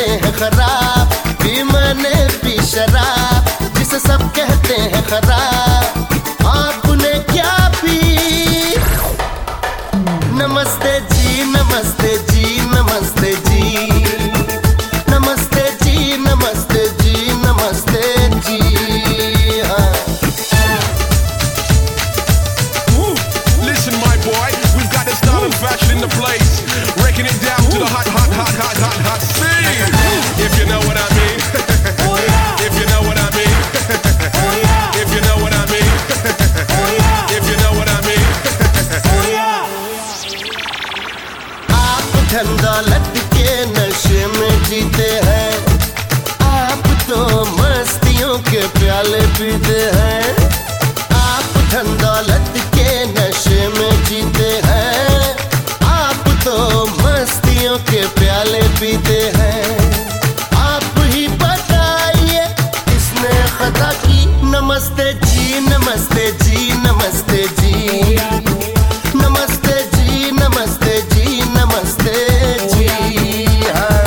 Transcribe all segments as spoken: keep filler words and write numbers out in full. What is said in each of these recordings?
हैं खराब, पी मैंने पी शराब जिसे सब कहते हैं खराब। आपने क्या पी? नमस्ते जी नमस्ते जी नमस्ते जी, नमस्ते जी नमस्ते जी नमस्ते जी। हाँ। Listen my boy, we've got the style and fashion in the place, breaking it down to the hot hot hot hot hot hot scene. If you know what I mean. Oh yeah. If you know what I mean. Oh yeah. If you know what I mean. Oh yeah. If you know what I mean. Oh yeah. आप धन दौलत के नशे में जीते हैं, आप तो मस्तियों के प्याले पीते हैं। आप धन दौलत के नशे में जीते हैं, आप तो मस्तियों के प्याले पीते हैं। आप ही बताइए किसने खता की? नमस्ते जी नमस्ते जी नमस्ते जी, नमस्ते जी नमस्ते जी नमस्ते जी। हाँ।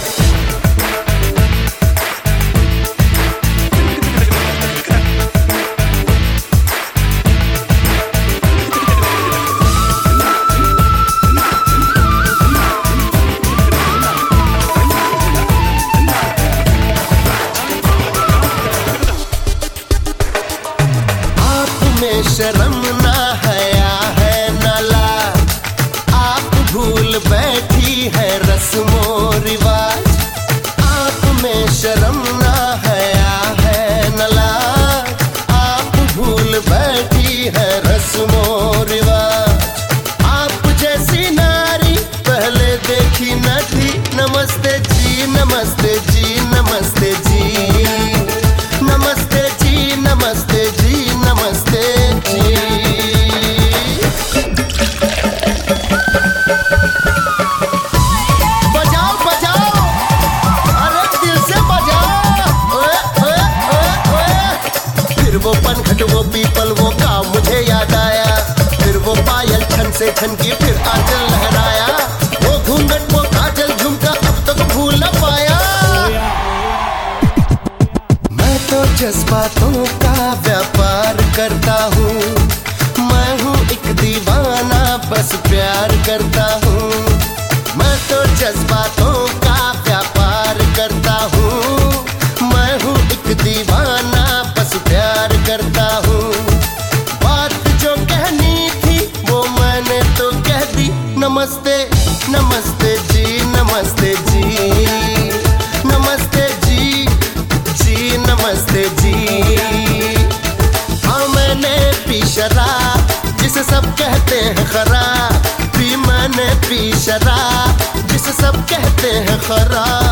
शर्म ना हया है ना लाज, आप भूल बैठी है रस्मो रिवाज। आप में शर्म ना हया है ना लाज, आप भूल बैठी है रस्मो रिवाज। आप जैसी नारी पहले देखी न थी। नमस्ते जी नमस्ते जी नमस्ते जी, नमस्ते जी नमस्ते जी नमस्ते जी। बजाओ बजाओ, अरे दिल से बजाओ। ओए ओए ओए ओए। फिर वो पनघट वो पीपल वो काम मुझे याद आया, फिर वो पायल छन से छन की फिर आंचल लहराया। वो घूंघट वो काजल झुमका अब तक भूल न पाया। मैं तो जज्बातों का व्यापार करता हूँ, मैं हूँ एक दीवाना बस प्यार करता हूँ। मैं तो जज्बातों का व्यापार करता हूँ, मैं हूँ एक दीवाना बस प्यार करता हूँ। बात जो कहनी थी वो मैंने तो कह दी। नमस्ते नमस्ते जी नमस्ते जी, नमस्ते जी जी नमस्ते जी। हाँ मैंने पी शराब जिसे सब कहते हैं खराब, पी मैंने पी शराब जिसे सब कहते हैं खराब।